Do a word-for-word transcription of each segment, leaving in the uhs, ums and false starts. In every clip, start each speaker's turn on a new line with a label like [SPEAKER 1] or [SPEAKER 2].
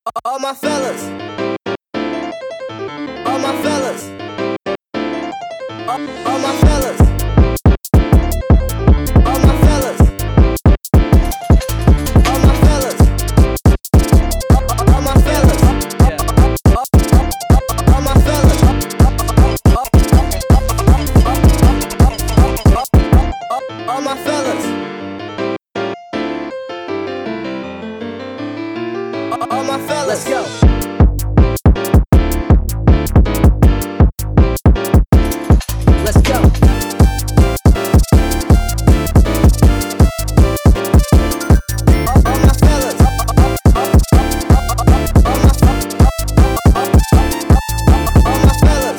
[SPEAKER 1] All my fellas, all my fellas, all, all my fellas, all my fellas, all my fellas, all, all my fellas, all, all my fellas, all, all, all my fellas, all my fellas. Let's go. Let's go. All, all my fellas. All, all my fellas. All my fellas.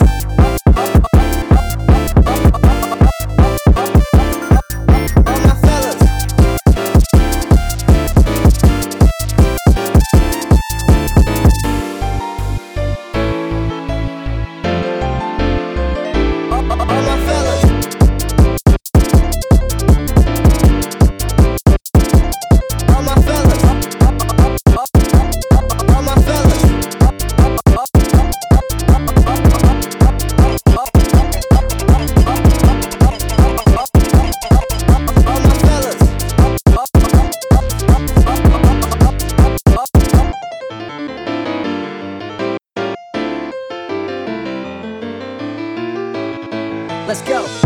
[SPEAKER 1] Let's go.